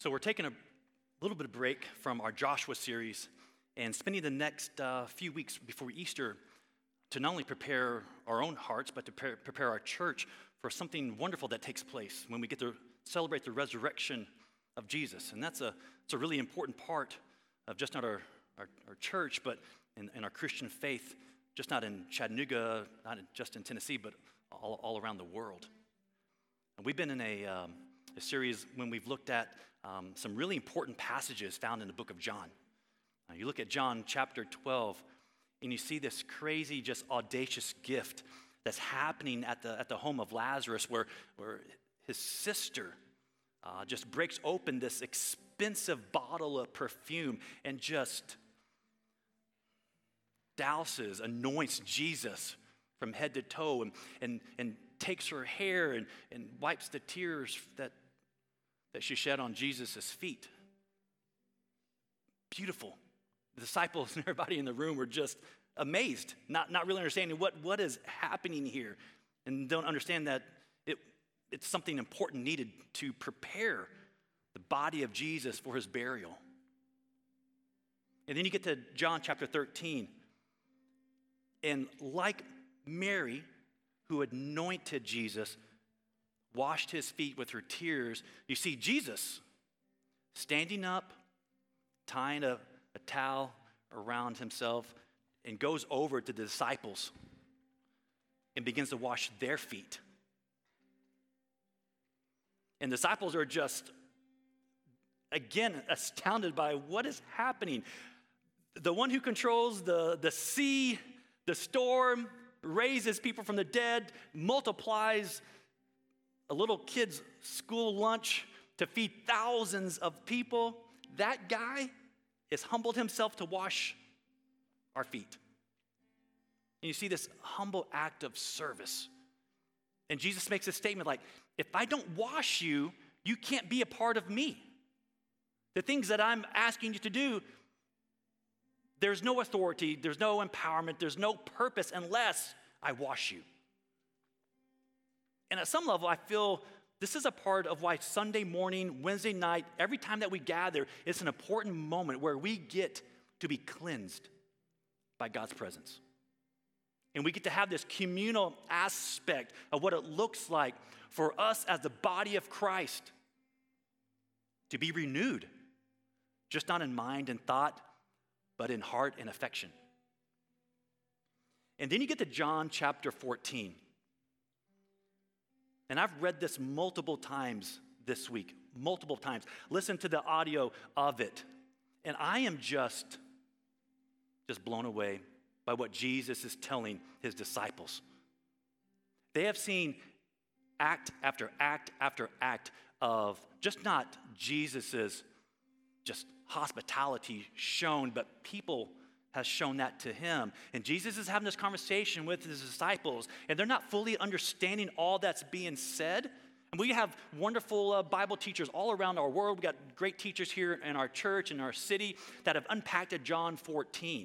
So we're taking a little bit of break from our Joshua series and spending the next few weeks before Easter to not only prepare our own hearts, but to prepare our church for something wonderful that takes place when we get to celebrate the resurrection of Jesus. And it's a really important part of just not our church, but in our Christian faith, just not in Chattanooga, just in Tennessee, but all around the world. And we've been in a series when we've looked at some really important passages found in the book of John. You look at John chapter 12, and you see this crazy, just audacious gift that's happening at the home of Lazarus, where his sister just breaks open this expensive bottle of perfume and just anoints Jesus from head to toe, and takes her hair and wipes the tears that she shed on Jesus' feet. Beautiful. The disciples and everybody in the room were just amazed, not really understanding what is happening here, and don't understand that it's something important needed to prepare the body of Jesus for his burial. And then you get to John chapter 13, and like Mary, who anointed Jesus, washed his feet with her tears, you see Jesus standing up, tying a towel around himself, and goes over to the disciples and begins to wash their feet. And the disciples are just, again, astounded by what is happening. The one who controls the sea, the storm, raises people from the dead, multiplies a little kid's school lunch to feed thousands of people. That guy has humbled himself to wash our feet. And you see this humble act of service. And Jesus makes a statement like, if I don't wash you, you can't be a part of me. The things that I'm asking you to do, there's no authority, there's no empowerment, there's no purpose unless I wash you. And at some level, I feel this is a part of why Sunday morning, Wednesday night, every time that we gather, it's an important moment where we get to be cleansed by God's presence. And we get to have this communal aspect of what it looks like for us as the body of Christ to be renewed, just not in mind and thought, but in heart and affection. And then you get to John chapter 14. And I've read this multiple times this week, multiple times. Listen to the audio of it. And I am just blown away by what Jesus is telling his disciples. They have seen act after act after act of just not Jesus's just hospitality shown, but people has shown that to him. And Jesus is having this conversation with his disciples, and they're not fully understanding all that's being said. And we have wonderful Bible teachers all around our world. We got great teachers here in our church, in our city, that have unpacked John 14.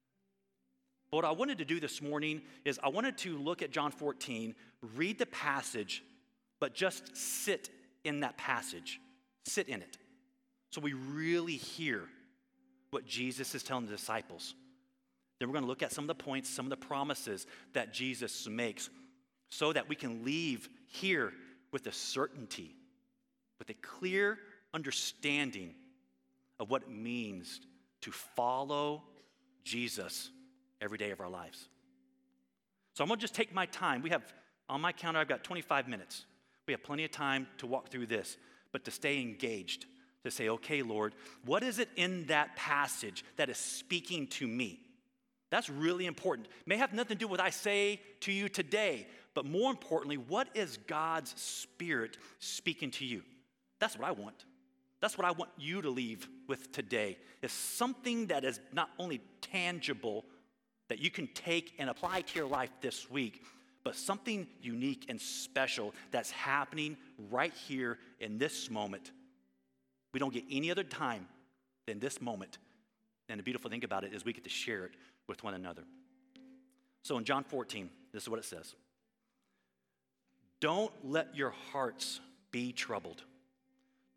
But what I wanted to do this morning is I wanted to look at John 14, read the passage, but just sit in that passage. Sit in it. So we really hear what Jesus is telling the disciples. Then we're going to look at some of the points, some of the promises that Jesus makes so that we can leave here with a certainty, with a clear understanding of what it means to follow Jesus every day of our lives. So I'm going to just take my time. On my counter, I've got 25 minutes. We have plenty of time to walk through this, but to stay engaged, to say, okay, Lord, what is it in that passage that is speaking to me? That's really important. It may have nothing to do with what I say to you today, but more importantly, what is God's Spirit speaking to you? That's what I want. That's what I want you to leave with today, is something that is not only tangible, that you can take and apply to your life this week, but something unique and special that's happening right here in this moment. We don't get any other time than this moment. And the beautiful thing about it is we get to share it with one another. So in John 14, this is what it says. Don't let your hearts be troubled.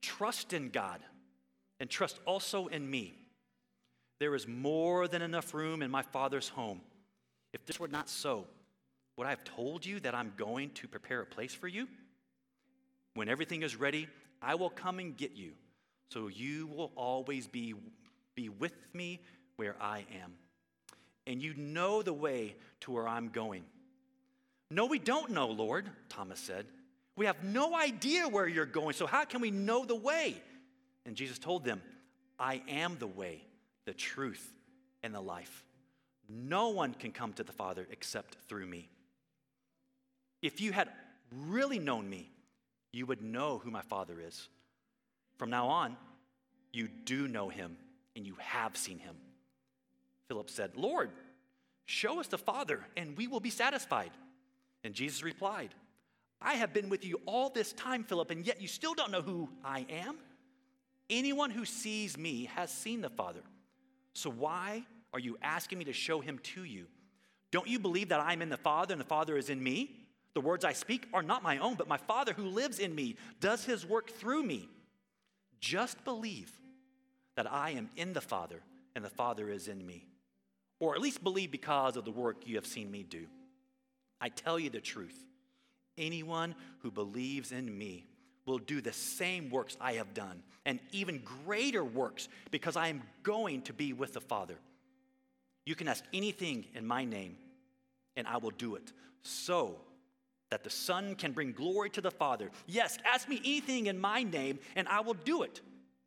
trust in God and trust also in me. There is more than enough room in my Father's home. If this were not so, would I have told you that I'm going to prepare a place for you? When everything is ready, I will come and get you, so you will always be with me where I am. And you know the way to where I'm going. No, we don't know, Lord, Thomas said. We have no idea where you're going, so how can we know the way? And Jesus told them, I am the way, the truth, and the life. No one can come to the Father except through me. If you had really known me, you would know who my Father is. From now on, you do know him, and you have seen him. Philip said, Lord, show us the Father, and we will be satisfied. And Jesus replied, I have been with you all this time, Philip, and yet you still don't know who I am. Anyone who sees me has seen the Father. So why are you asking me to show him to you? Don't you believe that I am in the Father and the Father is in me? The words I speak are not my own, but my Father who lives in me does his work through me. Just believe that I am in the Father and the Father is in me. Or at least believe because of the work you have seen me do. I tell you the truth. Anyone who believes in me will do the same works I have done, and even greater works, because I am going to be with the Father. You can ask anything in my name, and I will do it, so that the Son can bring glory to the Father. Yes, ask me anything in my name, and I will do it.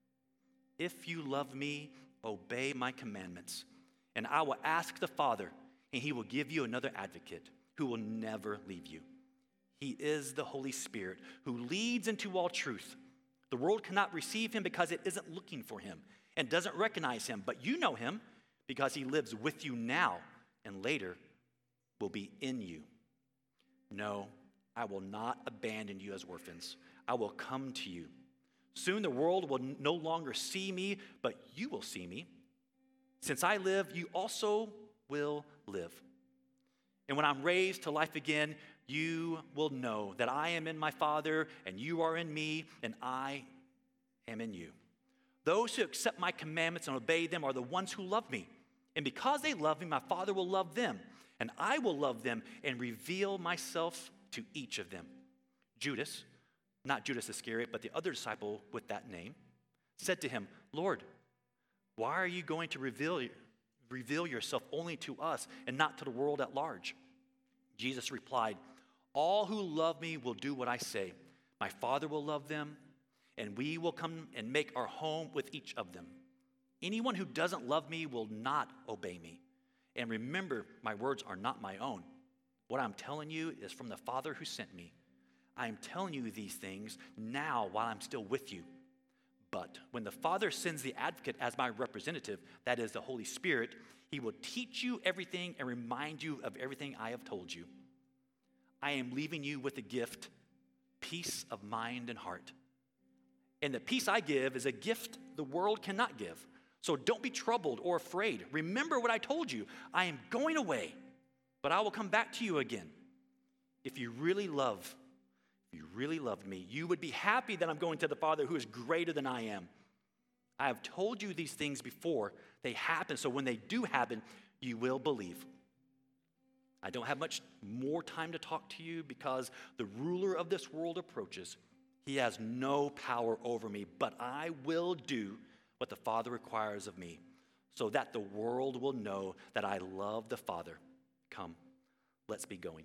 If you love me, obey my commandments, and I will ask the Father, and he will give you another advocate who will never leave you. He is the Holy Spirit who leads into all truth. The world cannot receive him because it isn't looking for him and doesn't recognize him, but you know him because he lives with you now and later will be in you. No, I will not abandon you as orphans. I will come to you. Soon the world will no longer see me, but you will see me. Since I live, you also will live. And when I'm raised to life again, you will know that I am in my Father, and you are in me, and I am in you. Those who accept my commandments and obey them are the ones who love me. And because they love me, my Father will love them, and I will love them and reveal myself to each of them. Judas, not Judas Iscariot, but the other disciple with that name, said to him, Lord, why are you going to reveal yourself only to us and not to the world at large? Jesus replied, all who love me will do what I say. My Father will love them, and we will come and make our home with each of them. Anyone who doesn't love me will not obey me. And remember, my words are not my own. What I'm telling you is from the Father who sent me. I am telling you these things now while I'm still with you. But when the Father sends the advocate as my representative, that is the Holy Spirit, he will teach you everything and remind you of everything I have told you. I am leaving you with a gift, peace of mind and heart. And the peace I give is a gift the world cannot give. So don't be troubled or afraid. Remember what I told you. I am going away, but I will come back to you again. If you really loved me, you would be happy that I'm going to the Father who is greater than I am. I have told you these things before they happen, so when they do happen, you will believe. I don't have much more time to talk to you because the ruler of this world approaches. He has no power over me, but I will do what the Father requires of me, so that the world will know that I love the Father. Come, let's be going.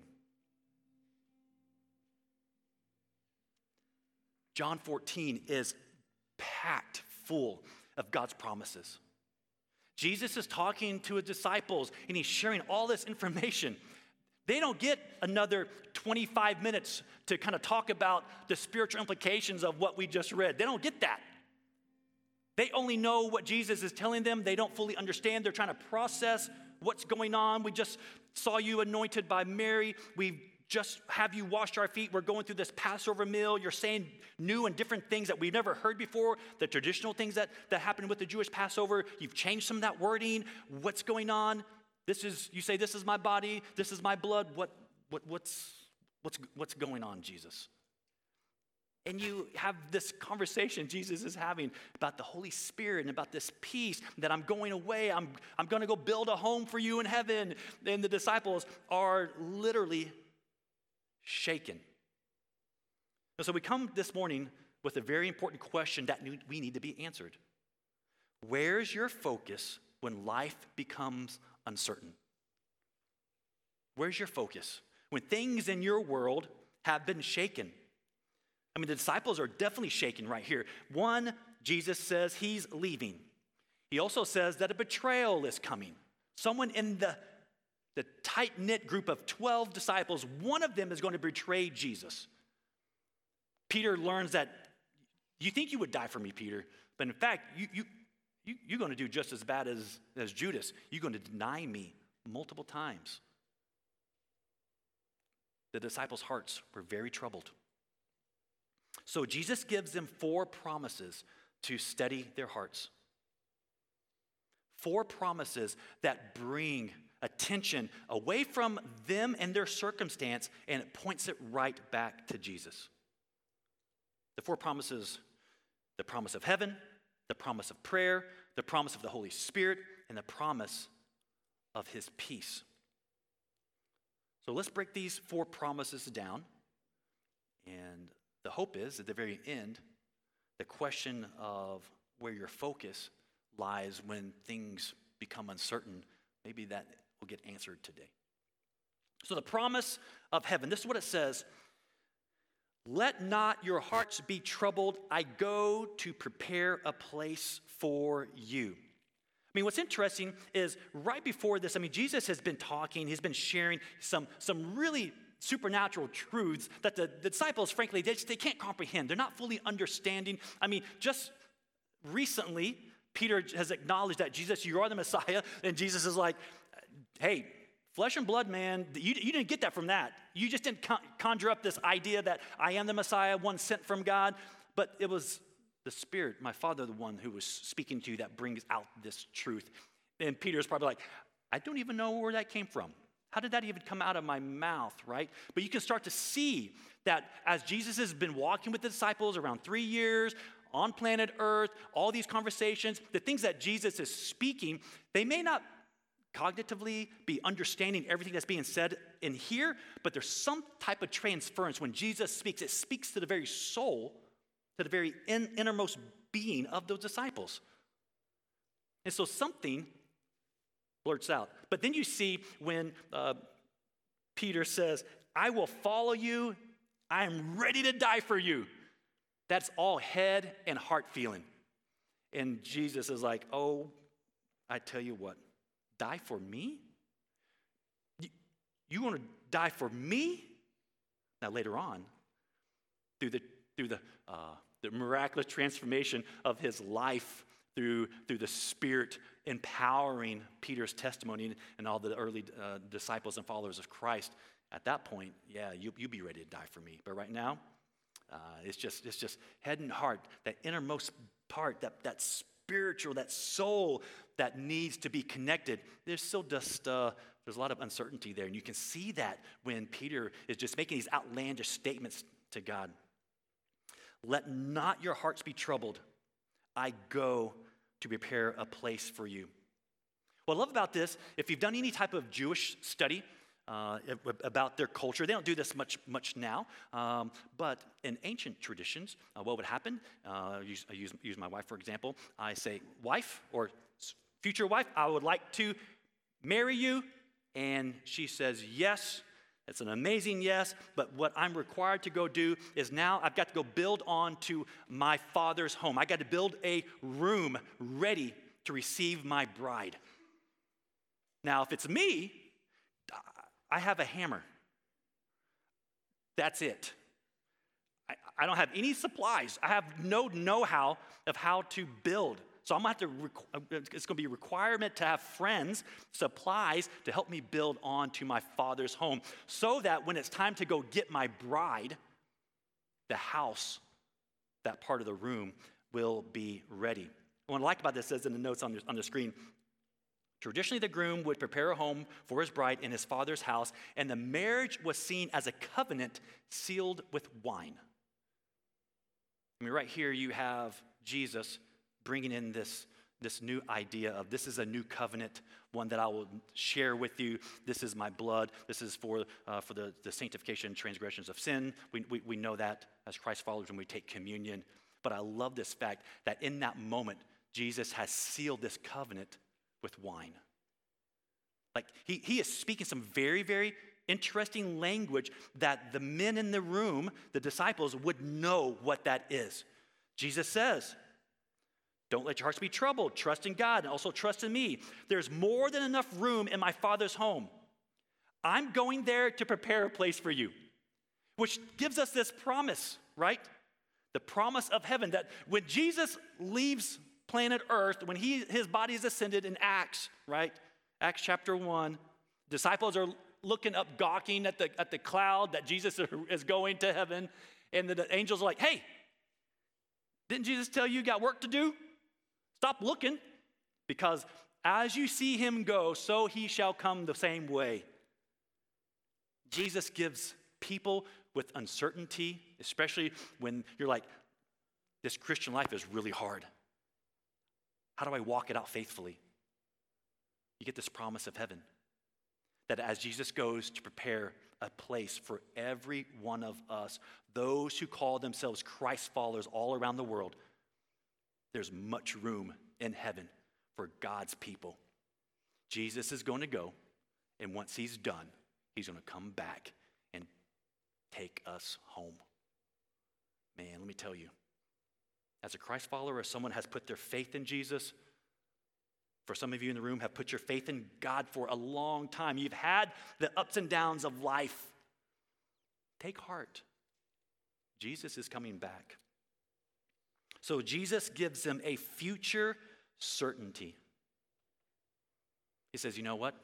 John 14 is packed full of God's promises. Jesus is talking to his disciples, and he's sharing all this information. They don't get another 25 minutes to kind of talk about the spiritual implications of what we just read. They don't get that. They only know what Jesus is telling them. They don't fully understand. They're trying to process what's going on. We just saw you anointed by Mary. We just have you washed our feet. We're going through this Passover meal. You're saying new and different things that we've never heard before, the traditional things that happened with the Jewish Passover. You've changed some of that wording. What's going on? You say, this is my body, this is my blood. What's going on, Jesus? And you have this conversation Jesus is having about the Holy Spirit and about this peace that I'm going away. I'm going to go build a home for you in heaven. And the disciples are literally shaken. And so we come this morning with a very important question that we need to be answered. Where's your focus when life becomes uncertain? Where's your focus when things in your world have been shaken? I mean, the disciples are definitely shaken right here. One, Jesus says he's leaving. He also says that a betrayal is coming. Someone in the tight-knit group of 12 disciples, one of them is going to betray Jesus. Peter learns that, you think you would die for me, Peter, but in fact, you're going to do just as bad as Judas. You're going to deny me multiple times. The disciples' hearts were very troubled. So Jesus gives them 4 promises to steady their hearts. 4 promises that bring attention away from them and their circumstance, and it points it right back to Jesus. The 4 promises: the promise of heaven, the promise of prayer, the promise of the Holy Spirit, and the promise of his peace. So let's break these 4 promises down. And the hope is, at the very end, the question of where your focus lies when things become uncertain, maybe that will get answered today. So the promise of heaven, this is what it says: let not your hearts be troubled. I go to prepare a place for you. I mean, what's interesting is right before this, Jesus has been talking, he's been sharing some really supernatural truths that the disciples, frankly, they can't comprehend. They're not fully understanding. Just recently, Peter has acknowledged that, Jesus, you are the Messiah, and Jesus is like, hey, flesh and blood, man, you didn't get that from that. You just didn't conjure up this idea that I am the Messiah, one sent from God, but it was the Spirit, my Father, the one who was speaking to you, that brings out this truth. And Peter's probably like, I don't even know where that came from. How did that even come out of my mouth, right? But you can start to see that as Jesus has been walking with the disciples around 3 years, on planet Earth, all these conversations, the things that Jesus is speaking, they may not cognitively be understanding everything that's being said in here, but there's some type of transference. When Jesus speaks, it speaks to the very soul, to the very innermost being of those disciples. And so something blurts out. But then you see when Peter says, I will follow you. I am ready to die for you. That's all head and heart feeling. And Jesus is like, oh, I tell you what, die for me? You want to die for me? Now later on, through the miraculous transformation of his life, through the Spirit empowering Peter's testimony and all the early disciples and followers of Christ, at that point, yeah, you be ready to die for me. But right now, it's just head and heart, that innermost part, that spiritual, that soul that needs to be connected. There's still just there's a lot of uncertainty there, and you can see that when Peter is just making these outlandish statements to God. Let not your hearts be troubled. I go to prepare a place for you. What I love about this, if you've done any type of Jewish study about their culture, they don't do this much now, but in ancient traditions, what would happen? I use my wife, for example. I say, wife or future wife, I would like to marry you. And she says, yes. It's an amazing yes, but what I'm required to go do is now I've got to go build on to my father's home. I got to build a room ready to receive my bride. Now, if it's me, I have a hammer. That's it. I don't have any supplies. I have no know-how of how to build. So I'm going to have to, it's going to be a requirement to have friends, supplies to help me build on to my father's home so that when it's time to go get my bride, the house, that part of the room will be ready. What I like about this says in the notes on the screen, traditionally the groom would prepare a home for his bride in his father's house, and the marriage was seen as a covenant sealed with wine. I mean, right here you have Jesus bringing in this new idea of this is a new covenant, one that I will share with you. This is my blood. This is for the sanctification and transgressions of sin. We know that as Christ followers when we take communion. But I love this fact that in that moment, Jesus has sealed this covenant with wine. Like he is speaking some very, very interesting language that the men in the room, the disciples, would know what that is. Jesus says, don't let your hearts be troubled. Trust in God and also trust in me. There's more than enough room in my Father's home. I'm going there to prepare a place for you, which gives us this promise, right? The promise of heaven that when Jesus leaves planet Earth, when his body is ascended in Acts, right? Acts chapter 1, disciples are looking up, gawking at the cloud that Jesus is going to heaven, and the angels are like, hey, didn't Jesus tell you got work to do? Stop looking, because as you see him go, so he shall come the same way. Jesus gives people with uncertainty, especially when you're like, this Christian life is really hard. How do I walk it out faithfully? You get this promise of heaven, that as Jesus goes to prepare a place for every one of us, those who call themselves Christ followers all around the world, there's much room in heaven for God's people. Jesus is going to go, and once he's done, he's going to come back and take us home. Man, let me tell you, as a Christ follower, as someone has put their faith in Jesus, for some of you in the room have put your faith in God for a long time. You've had the ups and downs of life. Take heart. Jesus is coming back. So Jesus gives them a future certainty. He says, you know what?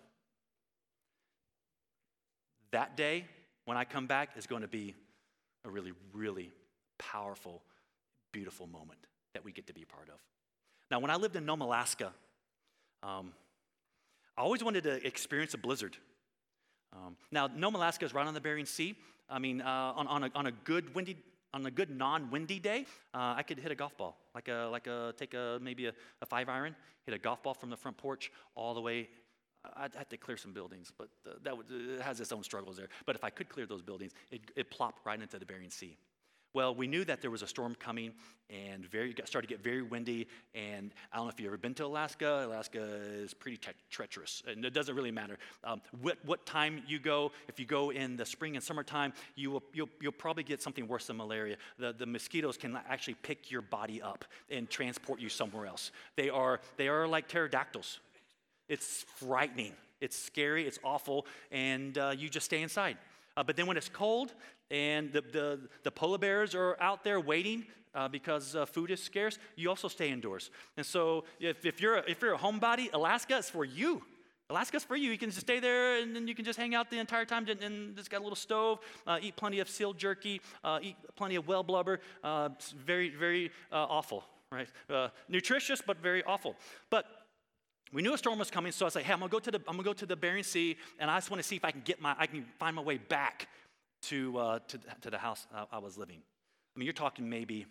That day, when I come back, is going to be a really, really powerful, beautiful moment that we get to be a part of. Now, when I lived in Nome, Alaska, I always wanted to experience a blizzard. Now, Nome, Alaska is right on the Bering Sea. I mean, on a good non-windy day, I could hit a golf ball, take maybe a 5-iron, hit a golf ball from the front porch all the way. I'd have to clear some buildings, but it has its own struggles there. But if I could clear those buildings, it plopped right into the Bering Sea. Well, we knew that there was a storm coming, and started to get very windy. And I don't know if you've ever been to Alaska. Alaska is pretty treacherous, and it doesn't really matter what time you go. If you go in the spring and summertime, you'll probably get something worse than malaria. The mosquitoes can actually pick your body up and transport you somewhere else. They are like pterodactyls. It's frightening. It's scary. It's awful, and you just stay inside. But then when it's cold and the polar bears are out there waiting because food is scarce, you also stay indoors. And so if you're a homebody, Alaska is for you. Alaska's for you. You can just stay there, and then you can just hang out the entire time. And it's got a little stove, eat plenty of seal jerky, eat plenty of whale blubber. It's very, very awful, right? Nutritious, but very awful. But we knew a storm was coming, so I was like, hey, I'm gonna go to the Bering Sea, and I just want to see if I can find my way back to the house I was living. I mean, you're talking maybe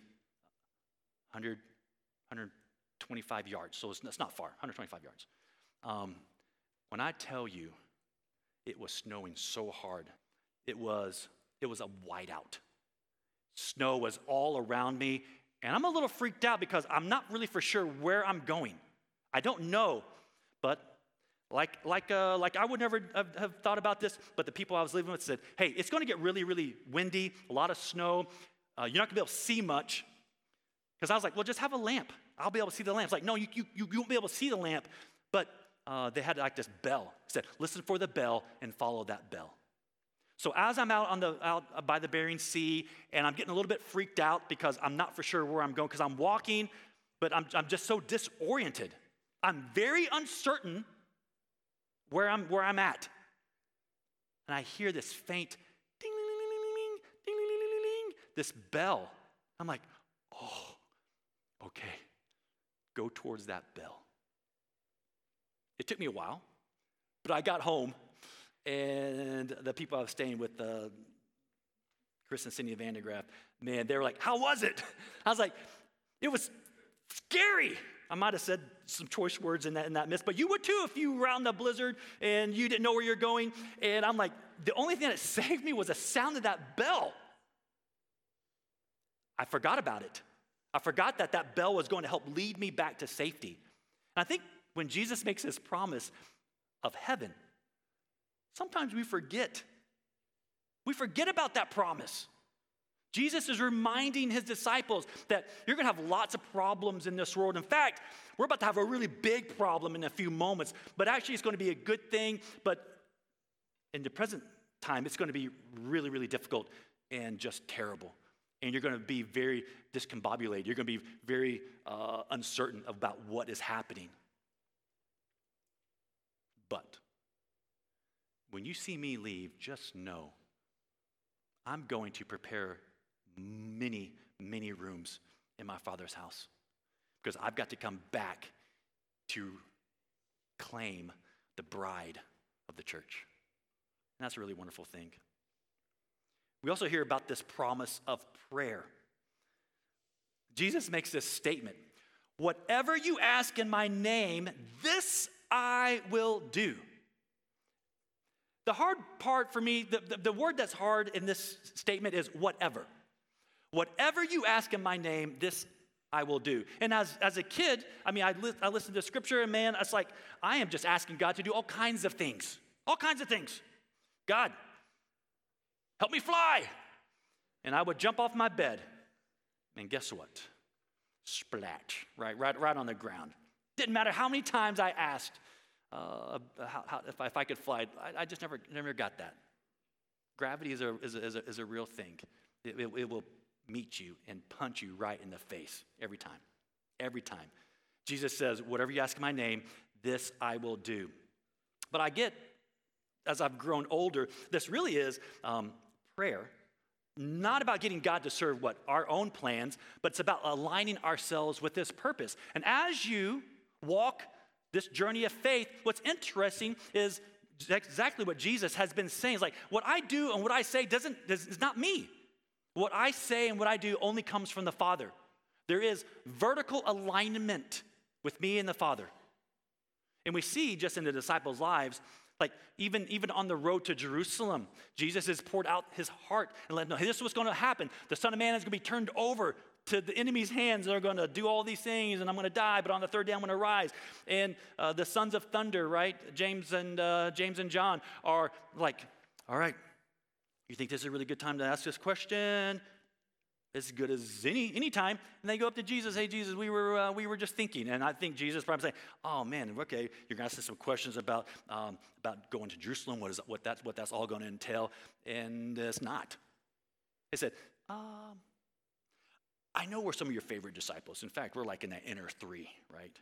125 yards, so it's not far, 125 yards. When I tell you, it was snowing so hard, it was a whiteout. Snow was all around me, and I'm a little freaked out because I'm not really for sure where I'm going. I don't know, but like I would never have thought about this, but the people I was living with said, hey, it's going to get really, really windy, a lot of snow. You're not going to be able to see much. Because I was like, well, just have a lamp. I'll be able to see the lamp. It's like, no, you won't be able to see the lamp. But they had like this bell. It said, listen for the bell and follow that bell. So as I'm out by the Bering Sea, and I'm getting a little bit freaked out because I'm not for sure where I'm going, because I'm walking, but I'm just so disoriented. I'm very uncertain where I'm at. And I hear this faint ding, ding, ding, ding, ding, ding, ding, ding, ding, this bell. I'm like, oh, okay, go towards that bell. It took me a while, but I got home, and the people I was staying with, Chris and Cindy Vandegraff, man, they were like, how was it? I was like, it was scary. I might have said some choice words in that midst, but you would too if you were out in the blizzard and you didn't know where you're going. And I'm like, the only thing that saved me was the sound of that bell. I forgot about it. I forgot that that bell was going to help lead me back to safety. And I think when Jesus makes this promise of heaven, sometimes we forget. We forget about that promise. Jesus is reminding his disciples that you're going to have lots of problems in this world. In fact, we're about to have a really big problem in a few moments, but actually it's going to be a good thing. But in the present time, it's going to be really, really difficult and just terrible. And you're going to be very discombobulated. You're going to be very uncertain about what is happening. But when you see me leave, just know I'm going to prepare many, many rooms in my Father's house because I've got to come back to claim the bride of the church. And that's a really wonderful thing. We also hear about this promise of prayer. Jesus makes this statement, whatever you ask in my name, this I will do. The hard part for me, the word that's hard in this statement is whatever. Whatever you ask in my name, this I will do. And as a kid, I listened to scripture and man, it's like, I am just asking God to do all kinds of things. All kinds of things. God, help me fly. And I would jump off my bed. And guess what? Splat, right on the ground. Didn't matter how many times I asked if I could fly. I just never got that. Gravity is a real thing. It will meet you and punch you right in the face every time. Every time. Jesus says, whatever you ask in my name, this I will do. But I get, as I've grown older, this really is prayer. Not about getting God to serve our own plans, but it's about aligning ourselves with his purpose. And as you walk this journey of faith, what's interesting is exactly what Jesus has been saying. It's like what I do and what I say is not me. What I say and what I do only comes from the Father. There is vertical alignment with me and the Father. And we see just in the disciples' lives, like even on the road to Jerusalem, Jesus has poured out his heart and let them know, hey, this is what's going to happen. The Son of Man is going to be turned over to the enemy's hands. They're going to do all these things, and I'm going to die, but on the third day I'm going to rise. And the sons of thunder, right, James and John are like, all right, you think this is a really good time to ask this question? As good as any time. And they go up to Jesus, hey, Jesus, we were just thinking. And I think Jesus probably saying, oh, man, okay, you're going to ask us some questions about going to Jerusalem, what that's all going to entail. And it's not. They said, I know we're some of your favorite disciples. In fact, we're like in that inner three, right?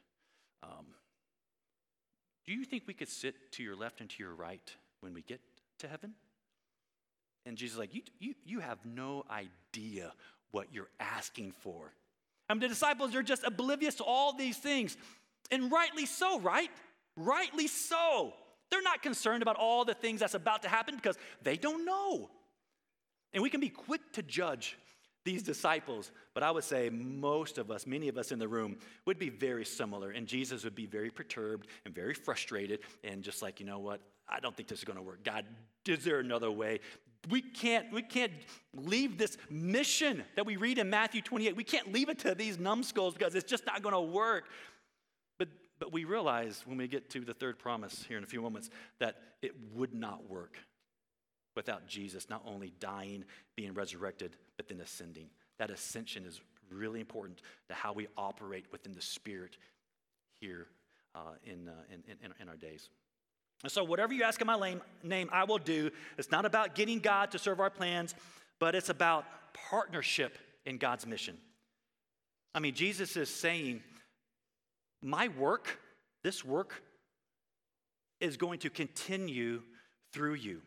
Do you think we could sit to your left and to your right when we get to heaven? And Jesus is like, you have no idea what you're asking for. The disciples are just oblivious to all these things. And rightly so, right? Rightly so. They're not concerned about all the things that's about to happen because they don't know. And we can be quick to judge these disciples, but I would say most of us, many of us in the room, would be very similar. And Jesus would be very perturbed and very frustrated and just like, you know what? I don't think this is going to work. God, is there another way? We can't leave this mission that we read in Matthew 28. We can't leave it to these numbskulls because it's just not going to work. But we realize when we get to the third promise here in a few moments that it would not work without Jesus not only dying, being resurrected, but then ascending. That ascension is really important to how we operate within the Spirit here in our days. And so whatever you ask in my name, I will do. It's not about getting God to serve our plans, but it's about partnership in God's mission. Jesus is saying, my work, this work, is going to continue through you.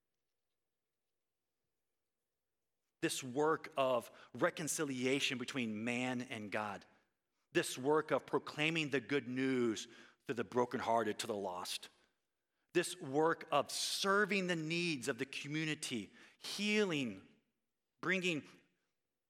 This work of reconciliation between man and God. This work of proclaiming the good news to the brokenhearted, to the lost. This work of serving the needs of the community, healing, bringing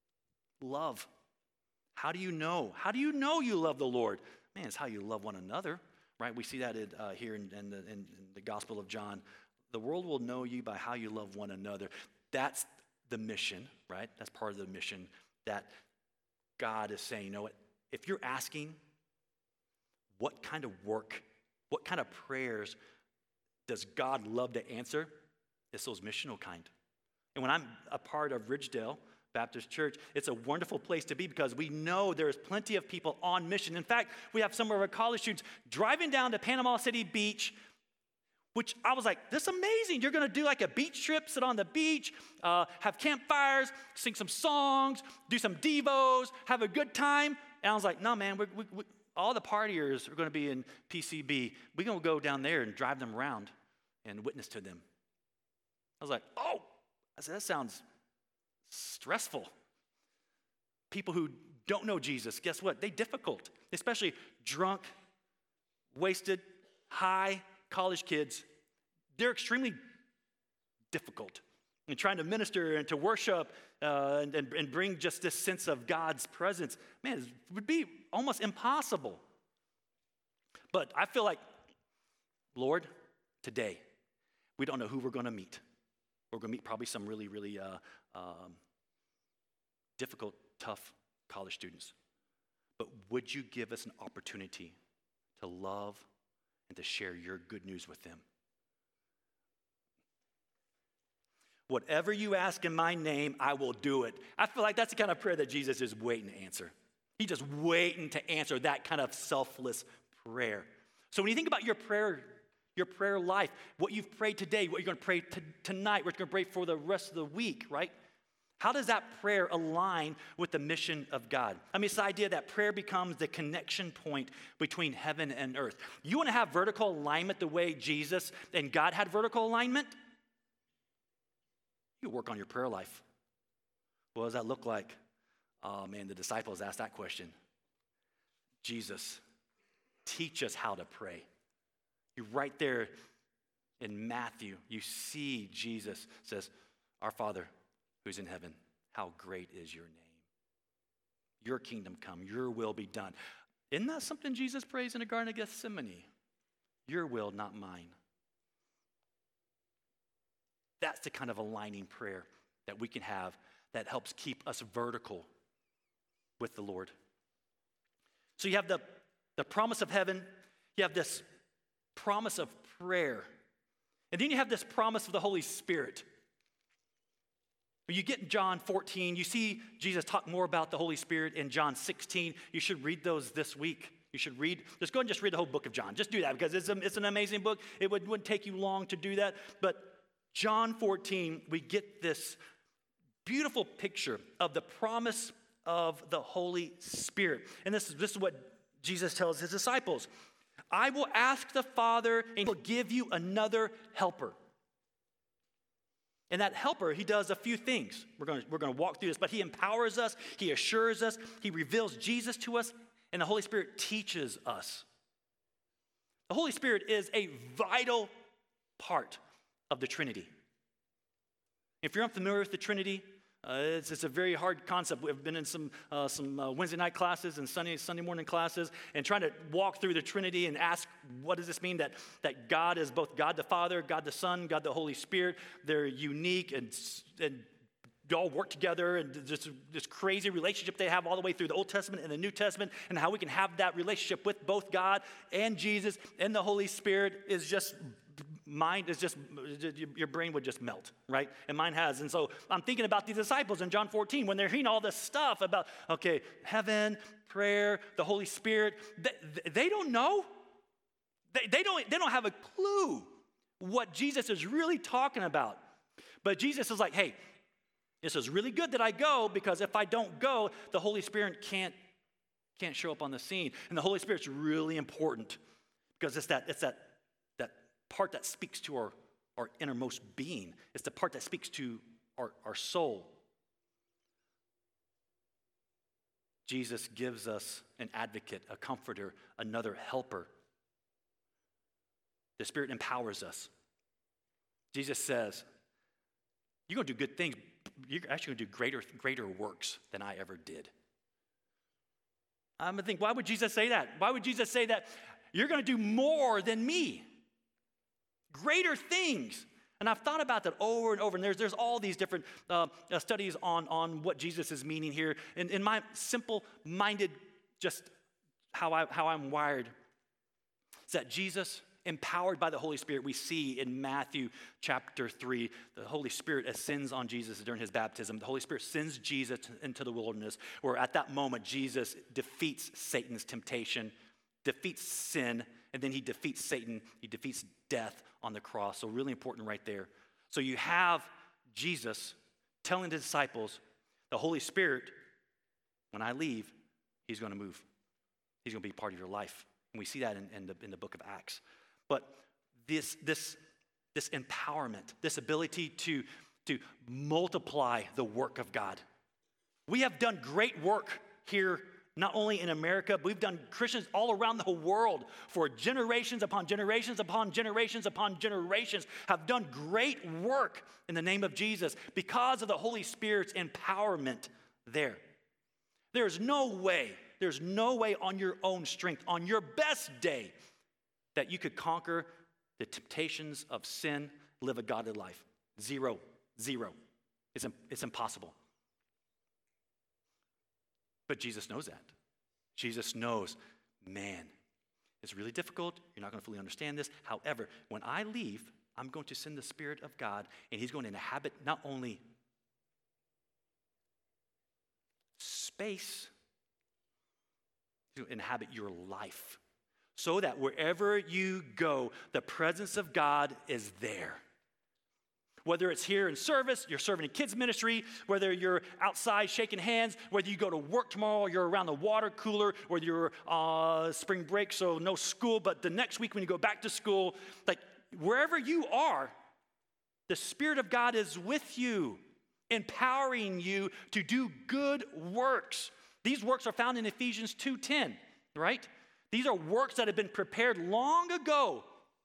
Love. How do you know? How do you know you love the Lord? Man, it's how you love one another, right? We see that here in the Gospel of John. The world will know you by how you love one another. That's the mission, right? That's part of the mission that God is saying, you know what? If you're asking what kind of work, what kind of prayers does God love to answer? It's those missional kind. And when I'm a part of Ridgedale Baptist Church, it's a wonderful place to be because we know there's plenty of people on mission. In fact, we have some of our college students driving down to Panama City Beach, which I was like, this is amazing. You're going to do like a beach trip, sit on the beach, have campfires, sing some songs, do some devos, have a good time. And I was like, no, man, we all the partiers are going to be in PCB. We're going to go down there and drive them around and witness to them. I was like, oh, I said, that sounds stressful. People who don't know Jesus, guess what? They're difficult, especially drunk, wasted, high college kids. They're extremely difficult. And trying to minister and to worship and bring just this sense of God's presence, man, it would be almost impossible. But I feel like, Lord, today, we don't know who we're going to meet. We're going to meet probably some really, really difficult, tough college students. But would you give us an opportunity to love and to share your good news with them? Whatever you ask in my name, I will do it. I feel like that's the kind of prayer that Jesus is waiting to answer. He's just waiting to answer that kind of selfless prayer. So when you think about your prayer life, what you've prayed today, what you're going to pray tonight, what you're going to pray for the rest of the week, right? How does that prayer align with the mission of God? I mean, it's the idea that prayer becomes the connection point between heaven and earth. You want to have vertical alignment the way Jesus and God had vertical alignment? You work on your prayer life. What does that look like? Oh, man, the disciples asked that question. Jesus, teach us how to pray. You're right there in Matthew. You see Jesus says, our Father who's in heaven, how great is your name. Your kingdom come, your will be done. Isn't that something Jesus prays in the Garden of Gethsemane? Your will, not mine. That's the kind of aligning prayer that we can have that helps keep us vertical with the Lord. So you have the promise of heaven, you have this promise of prayer, and then you have this promise of the Holy Spirit. When you get in John 14, you see Jesus talk more about the Holy Spirit in John 16. You should read those this week. You should just go and just read the whole book of John. Just do that because it's an amazing book. It wouldn't take you long to do that. But John 14, we get this beautiful picture of the promise of the Holy Spirit. And this is what Jesus tells his disciples. I will ask the Father, and he will give you another helper. And that helper, he does a few things. We're going to walk through this, but he empowers us, he assures us, he reveals Jesus to us, and the Holy Spirit teaches us. The Holy Spirit is a vital part of the Trinity. If you're unfamiliar with the Trinity, it's a very hard concept. We've been in some Wednesday night classes and Sunday morning classes and trying to walk through the Trinity and ask, what does this mean that God is both God the Father, God the Son, God the Holy Spirit? They're unique and they all work together, and this crazy relationship they have all the way through the Old Testament and the New Testament, and how we can have that relationship with both God and Jesus and the Holy Spirit is just your brain would just melt, right? And mine has. And so I'm thinking about these disciples in John 14 when they're hearing all this stuff about, okay, heaven, prayer, the Holy Spirit. They don't know. They don't have a clue what Jesus is really talking about. But Jesus is like, hey, this is really good that I go, because if I don't go, the Holy Spirit can't show up on the scene. And the Holy Spirit's really important because it's that part that speaks to our innermost being. It's the part that speaks to our soul. Jesus gives us an advocate, a comforter, another helper. The Spirit empowers us. Jesus says, you're going to do good things, you're actually going to do greater works than I ever did. I'm going to think, why would Jesus say that? Why would Jesus say that? You're going to do more than me. Greater things. And I've thought about that over and over. And there's all these different studies on what Jesus is meaning here. In my simple-minded, just how I'm wired, is that Jesus, empowered by the Holy Spirit, we see in Matthew chapter 3, the Holy Spirit ascends on Jesus during his baptism. The Holy Spirit sends Jesus into the wilderness, where at that moment Jesus defeats Satan's temptation, defeats sin, and then he defeats Satan. He defeats death on the cross. So really important right there. So you have Jesus telling the disciples, the Holy Spirit, when I leave, he's going to move. He's going to be part of your life. And we see that in the book of Acts. But this empowerment, this ability to multiply the work of God. We have done great work here, not only in America, but we've done Christians all around the world for generations upon generations upon generations upon generations have done great work in the name of Jesus because of the Holy Spirit's empowerment there. There's no way on your own strength, on your best day, that you could conquer the temptations of sin, live a godly life. Zero. It's impossible. But Jesus knows that. Jesus knows, man, it's really difficult. You're not going to fully understand this. However, when I leave, I'm going to send the Spirit of God, and he's going to inhabit not only space, he's going to inhabit your life, so that wherever you go, the presence of God is there. Whether it's here in service, you're serving in kids ministry, whether you're outside shaking hands, whether you go to work tomorrow, you're around the water cooler, whether you're spring break, so no school, but the next week when you go back to school, like wherever you are, the Spirit of God is with you, empowering you to do good works. These works are found in Ephesians 2:10, right? These are works that have been prepared long ago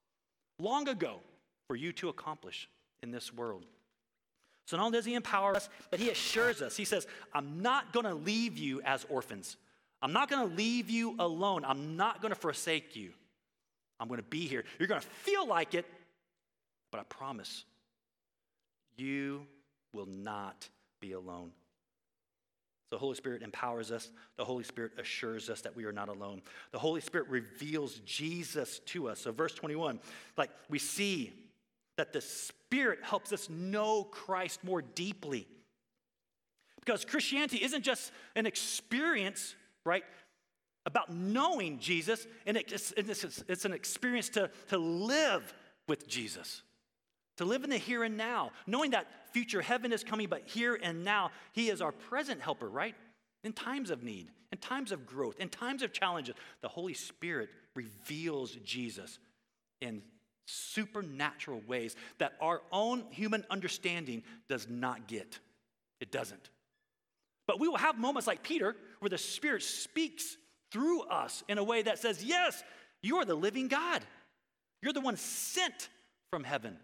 for you to accomplish in this world. So not only does he empower us, but he assures us. He says, I'm not going to leave you as orphans. I'm not going to leave you alone. I'm not going to forsake you. I'm going to be here. You're going to feel like it, but I promise you will not be alone. The Holy Spirit empowers us. The Holy Spirit assures us that we are not alone. The Holy Spirit reveals Jesus to us. So verse 21, like we see that the Spirit helps us know Christ more deeply. Because Christianity isn't just an experience, right, about knowing Jesus, and it's an experience to live with Jesus. To live in the here and now, knowing that future heaven is coming, but here and now, he is our present helper, right? In times of need, in times of growth, in times of challenges, the Holy Spirit reveals Jesus in supernatural ways that our own human understanding does not get. It doesn't. But we will have moments like Peter where the Spirit speaks through us in a way that says, yes, you are the living God. You're the one sent from heaven.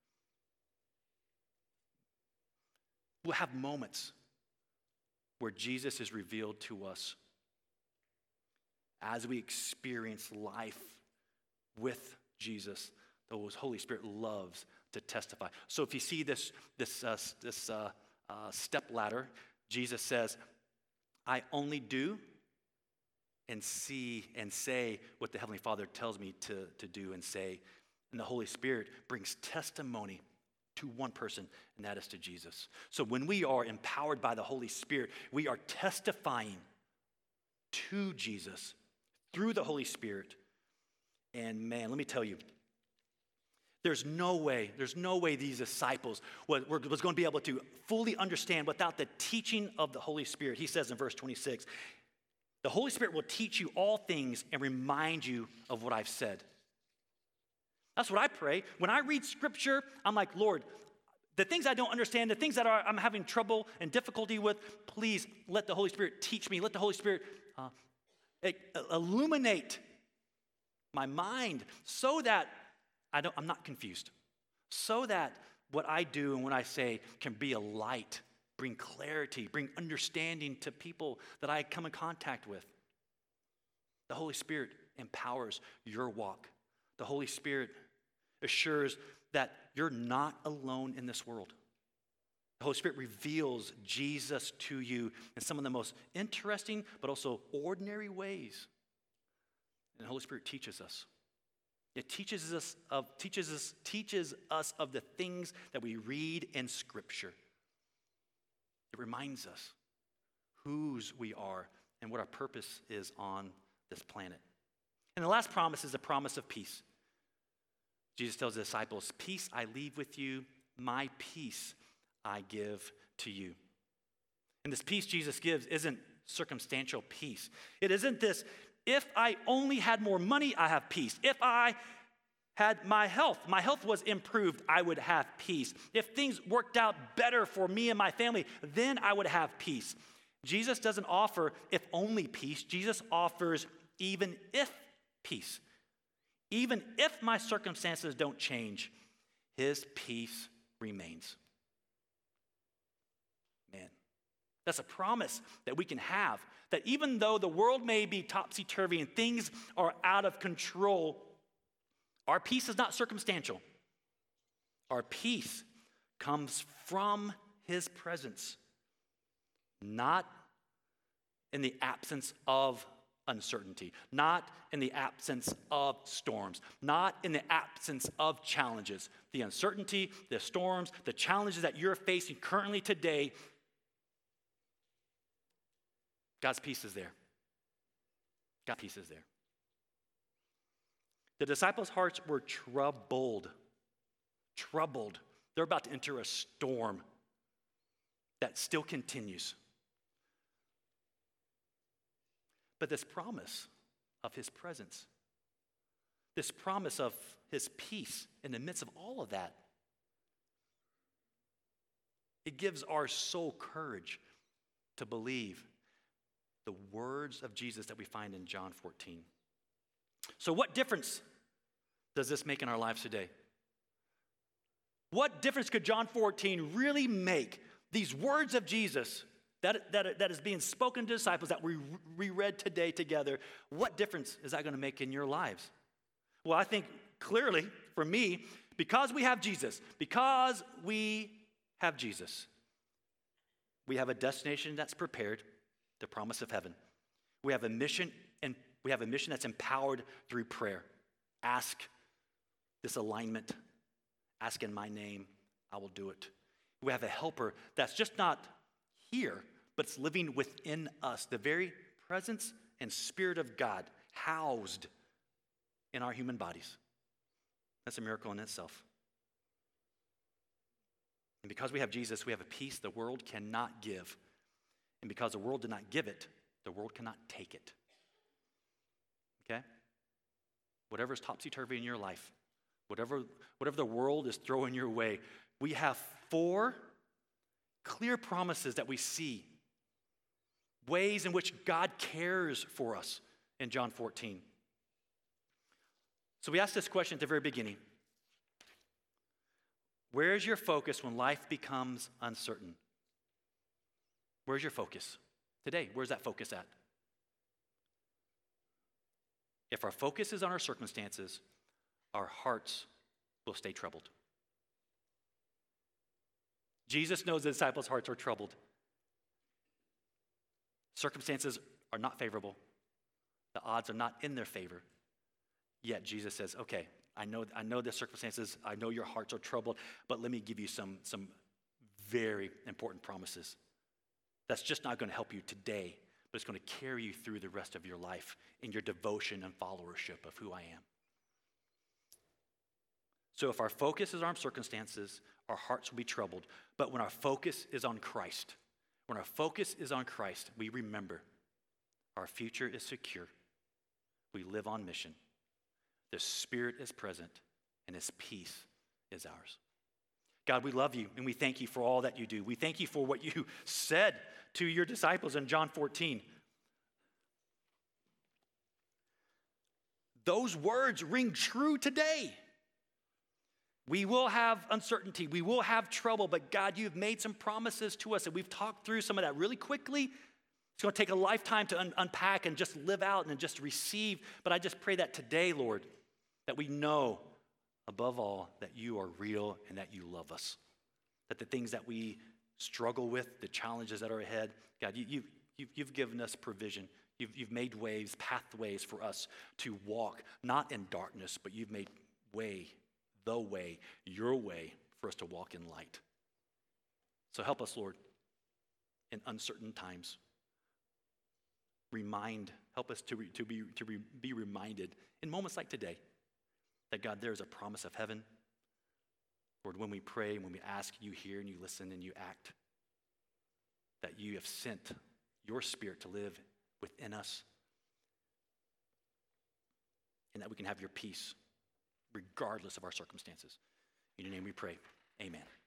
We'll have moments where Jesus is revealed to us as we experience life with Jesus. The Holy Spirit loves to testify. So if you see this step ladder, Jesus says, I only do and see and say what the Heavenly Father tells me to do and say. And the Holy Spirit brings testimony to one person, and that is to Jesus. So when we are empowered by the Holy Spirit, we are testifying to Jesus through the Holy Spirit. And man, let me tell you, there's no way these disciples was going to be able to fully understand without the teaching of the Holy Spirit. He says in verse 26, the Holy Spirit will teach you all things and remind you of what I've said. That's what I pray. When I read Scripture, I'm like, Lord, the things I don't understand, the things that I'm having trouble and difficulty with, please let the Holy Spirit teach me. Let the Holy Spirit illuminate my mind so that I'm not confused. So that what I do and what I say can be a light bring clarity, bring understanding to people that I come in contact with. The Holy Spirit empowers your walk. The Holy Spirit assures that you're not alone in this world. The Holy Spirit reveals Jesus to you in some of the most interesting but also ordinary ways. And the Holy Spirit teaches us. It teaches us of the things that we read in Scripture. It reminds us whose we are and what our purpose is on this planet. And the last promise is a promise of peace. Jesus tells the disciples, "Peace I leave with you, my peace I give to you." And this peace Jesus gives isn't circumstantial peace. It isn't this, if I only had more money, I have peace. If I had my health was improved, I would have peace. If things worked out better for me and my family, then I would have peace. Jesus doesn't offer if only peace. Jesus offers even if peace. Even if my circumstances don't change, his peace remains. Man, that's a promise that we can have, that even though the world may be topsy-turvy and things are out of control, our peace is not circumstantial. Our peace comes from his presence, not in the absence of uncertainty, not in the absence of storms, not in the absence of challenges. The uncertainty, the storms, the challenges that you're facing currently today, God's peace is there. God's peace is there. The disciples' hearts were troubled. They're about to enter a storm that still continues. But this promise of his presence, this promise of his peace in the midst of all of that, it gives our soul courage to believe the words of Jesus that we find in John 14. So what difference does this make in our lives today? What difference could John 14 really make? These words of Jesus that is being spoken to disciples that we reread today together, what difference is that going to make in your lives? Well, I think clearly for me, because we have Jesus, we have a destination that's prepared, the promise of heaven. We have a mission, and we have a mission that's empowered through prayer. Ask this alignment. Ask in my name, I will do it. We have a helper that's just not here, but it's living within us, the very presence and Spirit of God housed in our human bodies. That's a miracle in itself. And because we have Jesus, we have a peace the world cannot give. And because the world did not give it, the world cannot take it. Okay? Whatever is topsy-turvy in your life, whatever the world is throwing your way, we have 4 clear promises that we see. Ways in which God cares for us in John 14. So we asked this question at the very beginning. Where's your focus when life becomes uncertain? Where's your focus? Today, where's that focus at? If our focus is on our circumstances, our hearts will stay troubled. Jesus knows the disciples' hearts are troubled. Circumstances are not favorable. The odds are not in their favor. Yet Jesus says, okay, I know the circumstances, I know your hearts are troubled, but let me give you some very important promises. That's just not going to help you today, but it's going to carry you through the rest of your life in your devotion and followership of who I am. So if our focus is on our circumstances, our hearts will be troubled. But when our focus is on Christ, we remember our future is secure. We live on mission. The Spirit is present, and his peace is ours. God, we love you, and we thank you for all that you do. We thank you for what you said to your disciples in John 14. Those words ring true today. We will have uncertainty. We will have trouble. But God, you've made some promises to us, and we've talked through some of that really quickly. It's going to take a lifetime to unpack and just live out and just receive. But I just pray that today, Lord, that we know above all that you are real and that you love us. That the things that we struggle with, the challenges that are ahead, God, you've given us provision. You've made ways, pathways for us to walk, not in darkness, but you've made the way, your way for us to walk in light. So help us, Lord, in uncertain times. Help us to be reminded in moments like today that, God, there is a promise of heaven. Lord, when we pray, when we ask, you hear and you listen and you act. That you have sent your Spirit to live within us. And that we can have your peace regardless of our circumstances. In your name we pray. Amen.